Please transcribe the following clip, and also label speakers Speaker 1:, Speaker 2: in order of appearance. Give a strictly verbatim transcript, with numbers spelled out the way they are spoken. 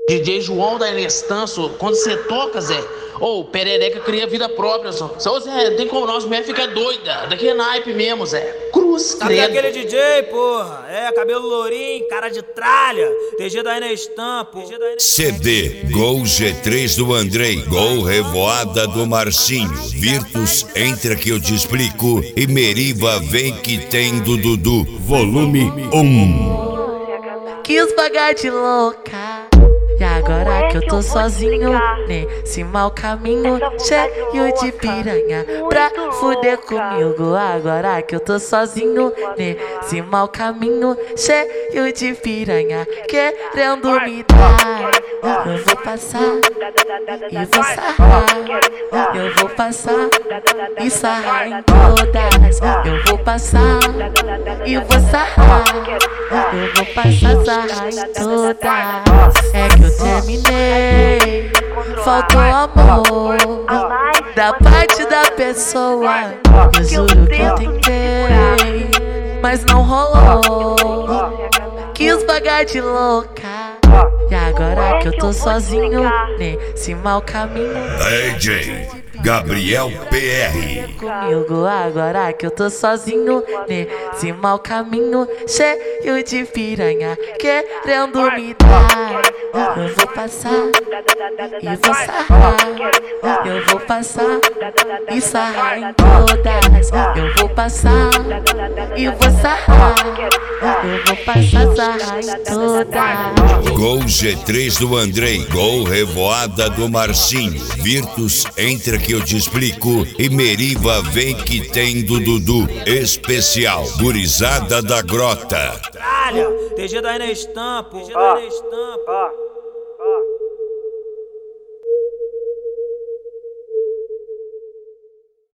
Speaker 1: D J João da Inestanço, quando você toca, Zé, ô, oh, perereca cria vida própria, só. Só, Zé, não tem como não, as mulheres ficam doidas. Daqui é naipe mesmo, Zé. Cruz,
Speaker 2: Sabe
Speaker 1: credo.
Speaker 2: aquele D J, porra? É, cabelo lourinho, cara de tralha. T G da Inestampo.
Speaker 3: C D Gol G três do Andrei, Gol Revoada do Marcinho, Virtus Entra que eu te explico e Meriva Vem que tem do Dudu, volume um.
Speaker 4: Quis pagar de louca, e agora que eu tô sozinho nesse mau caminho, cheio de piranha pra fuder comigo. Agora que eu tô sozinho nesse mau caminho, cheio de piranha querendo me dar. Eu vou passar e vou sarrar, eu vou passar e sarrar em todas. Eu vou passar e vou sarrar, eu vou passar, sarrar em todas. É que eu terminei, faltou amor da parte da pessoa. Eu juro que eu tentei, mas não rolou. Quis pagar de louca, e agora que eu tô sozinho nesse mau caminho.
Speaker 3: D J Gabriel P R.
Speaker 4: Comigo agora que eu tô sozinho nesse mau caminho, cheio de piranha querendo me dar. Eu vou passar e vou sarrar, eu vou passar e sarrar em todas. Eu vou passar e vou sarrar, eu vou passar, sarrar em todas.
Speaker 3: Gol G três do Andrei, Gol Revoada do Marcinho, Virtus Entra que eu te explico e Meriva Vem que tem do Dudu, especial, Gurizada da Grota.
Speaker 2: Tralha, T G da Inestampo. T G da Inestampo.